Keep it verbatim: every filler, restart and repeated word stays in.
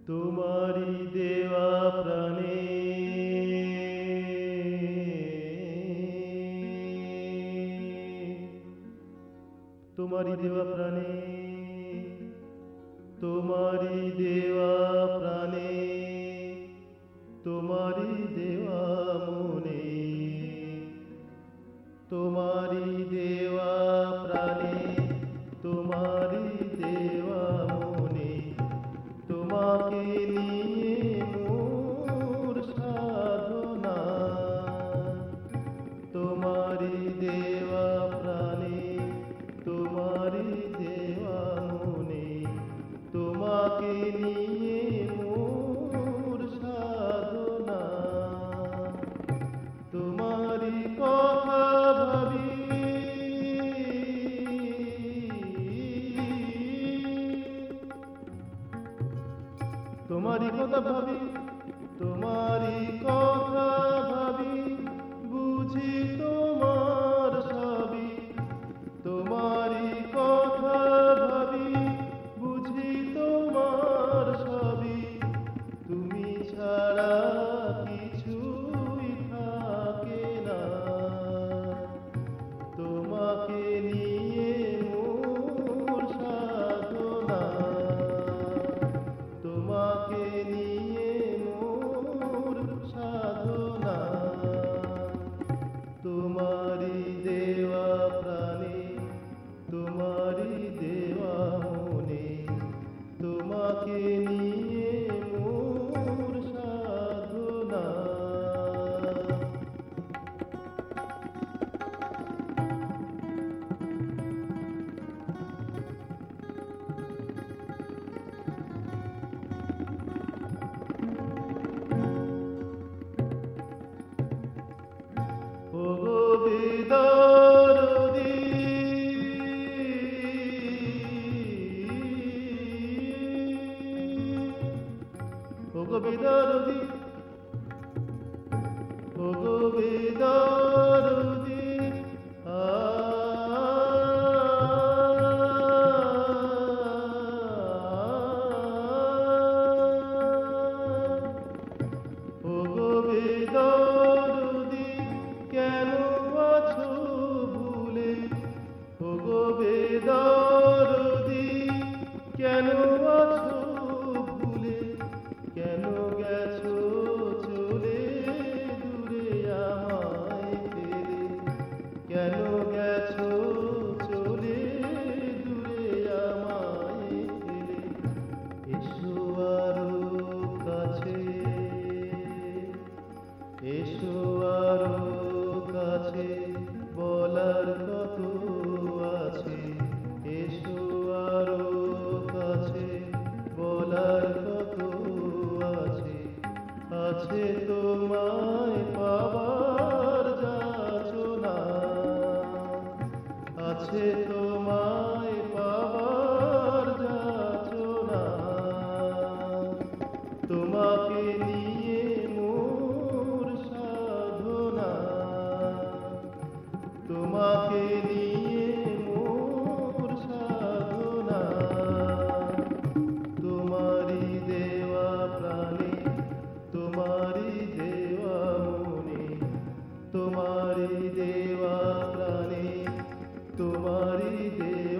তোমারি দেওয়া প্রাণে তোমারি দেওয়া প্রাণে তোমারি দেওয়া প্রাণে তোমারি দেওয়া মনে তোমারি দেওয়া প্রাণে তোমারি দেওয়া মনে তোমাকে নিয়ে মোর সাধনা তোমারি দেওয়া প্রাণে তোমারি দেওয়া মনে তোমাকে নিয়ে মোর সাধনা তোমারি কথা ভাবি তোমারি কথা ভাবি তোমারি কথা ভাবি বুঝি তোমার সবই তোমারি কথা ভাবি বুঝি তোমার সবই তুমি ছাড়া কিছুই থাকে না তোমাকে নিয়ে মোর সাধনা তোমাকে নিয়ে মোর সাধনা তোমারি দেওয়া প্রাণে তোমারি দেওয়া মনে তোমাকে নিয়ে মোর সাধনা ওগো বিদারদি ওগো বিদারদি ওগো বিদারদি আ ওগো বিদারদি কেন আছো ভুলে ওগো বেদরদি কেন আছো ভুলে কেন গেছো চলে দূরে আমায় ফেলে কেন গেছো চলে দূরে আমায় ফেলে এসো আরো কাছে এসো আরো কাছে বলার কত আছে এসো আরো কাছে বলার কত আছে আছে তোমায় পাবার যাচনা আছে তোমায় পাবার যাচনা তোমাকে নিয়ে মোর সাধনা তোমাকে নিয়ে মোর সাধনা তোমারি দেওয়া প্রাণে তোমারি দেওয়া মনে তোমারি দেওয়া প্রাণে তোমারি দেওয়া